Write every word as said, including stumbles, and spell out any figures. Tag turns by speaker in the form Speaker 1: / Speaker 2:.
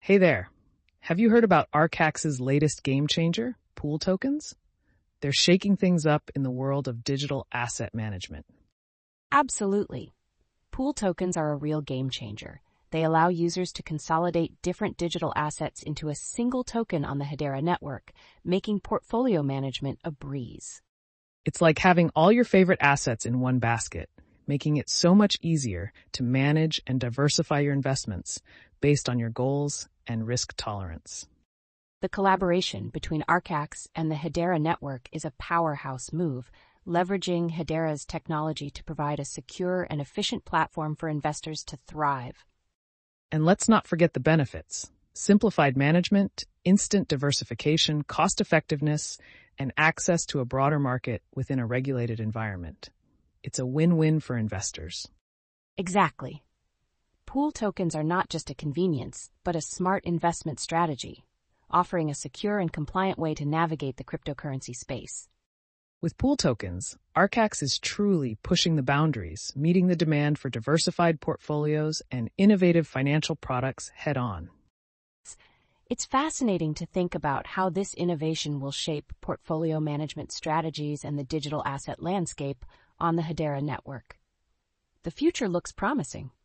Speaker 1: Hey there. Have you heard about Arcax's latest game changer, pool tokens? They're shaking things up in the world of digital asset management.
Speaker 2: Absolutely. Pool tokens are a real game changer. They allow users to consolidate different digital assets into a single token on the Hedera network, making portfolio management a breeze.
Speaker 1: It's like having all your favorite assets in one basket, making it so much easier to manage and diversify your investments based on your goals and risk tolerance.
Speaker 2: The collaboration between Arcax and the Hedera network is a powerhouse move, leveraging Hedera's technology to provide a secure and efficient platform for investors to thrive.
Speaker 1: And let's not forget the benefits: simplified management, instant diversification, cost-effectiveness, and access to a broader market within a regulated environment. It's a win-win for investors.
Speaker 2: Exactly. Pool tokens are not just a convenience, but a smart investment strategy, offering a secure and compliant way to navigate the cryptocurrency space.
Speaker 1: With pool tokens, Arcax is truly pushing the boundaries, meeting the demand for diversified portfolios and innovative financial products head-on.
Speaker 2: It's fascinating to think about how this innovation will shape portfolio management strategies and the digital asset landscape on the Hedera network. The future looks promising.